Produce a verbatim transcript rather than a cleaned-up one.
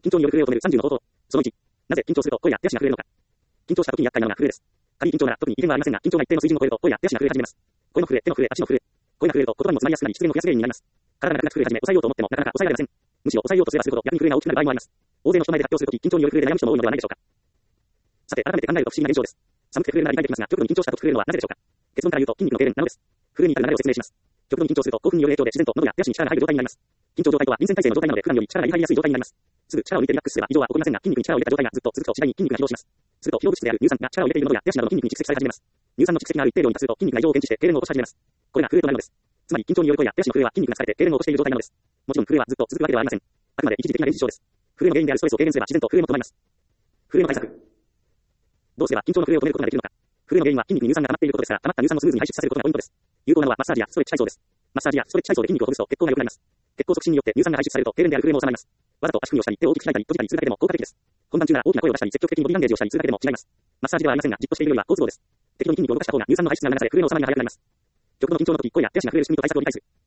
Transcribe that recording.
緊張による震えを止めるさんじゅうの方法。そのいち。なぜ緊張すると声や手足が震えるのか。緊張した時に厄介なのが震えです。軽い緊張なら特に異変はありませんが、緊張が一定の水準を超えると声や手足が震え始めます。声の震え、手の震え、足の震え。声が震えると言葉にも詰まりやすくなり、失言の増やす原因になります。体がなくなく震え始め、抑えようと思ってもなかなか抑えられません。むしろ抑えようとすればするほど逆に震えが大きくなる場合もあります。大勢の人前で発表するとき、緊張による震えで悩む人も多いのではないでしょうか。さて、改めて考えると不思議な現象です。寒くて震えるなら理解できますが、極度に緊張したと震えるのはなぜでしょうか。結論から言うと筋肉の痙攣なのです。震えに至る流れを説明します。極度に緊張すると興奮による影響で自然と喉や手足に力が入る状態になります。緊張状態とは臨戦態勢の状態なので普段より力が入りやすい状態になります。すぐ力を入れてリラックスすれば異常は起こりませんが、筋肉に力を入れた状態がずっと続くと次第に筋肉が疲労します。すると疲労物質である乳酸が力を入れている喉や手足などの筋肉に蓄積され始めます。乳酸の蓄積がある一定量に達すると筋肉が異常を検知して痙攣を起こし始めます。これが震えとなるのです。つまり緊張による声や手足の震えは筋肉が疲れて痙攣を起こしている状態なのです。もちろん震えはずっと続くわけではありません。あくまで一時的な連日症です。震えの原因であるストレスを軽減すれば自然と震えも止まります。震えの対策。どうすれば緊張の震えを止めることができるのか。震えの原因は筋肉に乳酸が溜まっていることですから、溜まった乳酸をスムーズに排出させることがポイントです。有効なのはマッサージやストレッチ体操です。マッサージやストレッチ体操で筋肉をほぐすと血行が良くなります。血行促進によって乳酸が排出されると痙攣である震えも収まります。わざと足首をしたり手を大きく開いたり閉じたりするだけでも効果的です。本番中なら大きな声を出したり積極的にボディランゲージをしたりするだけでも違います。マッサージではありませんが、じっとしているよりは好都合です。適度に筋肉を動かした方が乳酸の排出が促され震えの収まりが早くなります。極度の緊張の時、声や手足が震える仕組みと対策を理解する。